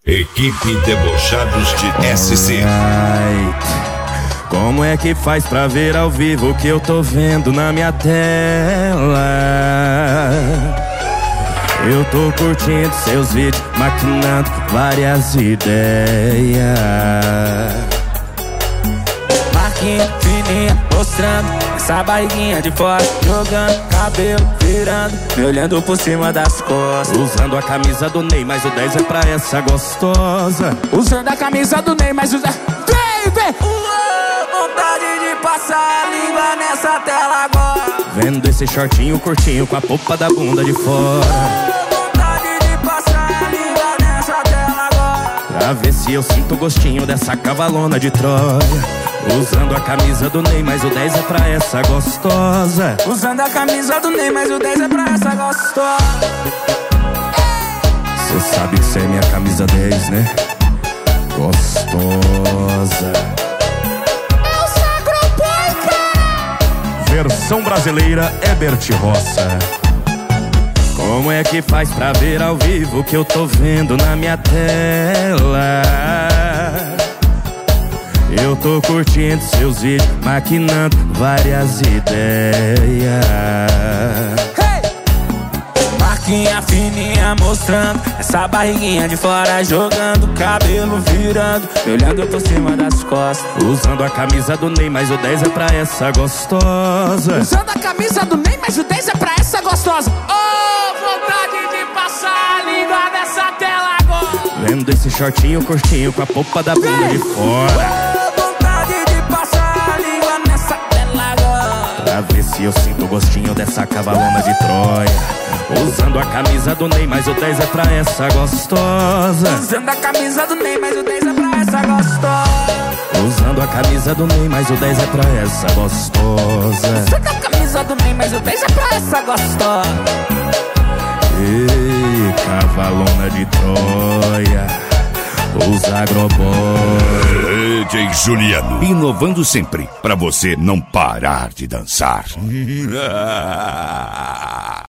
Equipe Debochados de SC. Como é que faz pra ver ao vivo o que eu tô vendo na minha tela? Eu tô curtindo seus vídeos, maquinando várias ideias. Marquinha fininha, mostrando essa barriguinha de fora, jogando cabelo, virando, me olhando por cima das costas. Usando a camisa do Ney, mas o 10 é pra essa gostosa. Usando a camisa do Ney, mas o 10... Vem! Vontade de passar a língua nessa tela agora. Vendo esse shortinho curtinho com a polpa da bunda de fora. Vontade de passar a língua nessa tela agora. Pra ver se eu sinto o gostinho dessa cavalona de Troia. Usando a camisa do Ney, mas o 10 é pra essa gostosa. Usando a camisa do Ney, mas o 10 é pra essa gostosa. Cê sabe que cê é minha camisa 10, né? Gostosa. É o Sagroboy, cara! Versão brasileira, Herbert Roça. Como é que faz pra ver ao vivo o que eu tô vendo na minha tela? Eu tô curtindo seus vídeos, maquinando várias ideias. Marquinha fininha mostrando essa barriguinha de fora, jogando cabelo, virando, me olhando por cima das costas. Usando a camisa do Ney, mas o 10 é pra essa gostosa. Usando a camisa do Ney, mas o 10 é pra essa gostosa. Oh, vontade de passar a língua nessa tela agora. Vendo esse shortinho curtinho com a polpa da bunda de fora. Pra ver se eu sinto o gostinho dessa cavalona de Troia. Usando a camisa do Ney, mas o 10 é pra essa gostosa. Usando a camisa do Ney, mas o 10 é pra essa gostosa. Usando a camisa do Ney, mas o 10 é pra essa gostosa. Usando a camisa do Ney, mas o 10 é pra essa gostosa. Ei, cavalona de Troia. Os Agroboy. DJ Juliano, inovando sempre, pra você não parar de dançar.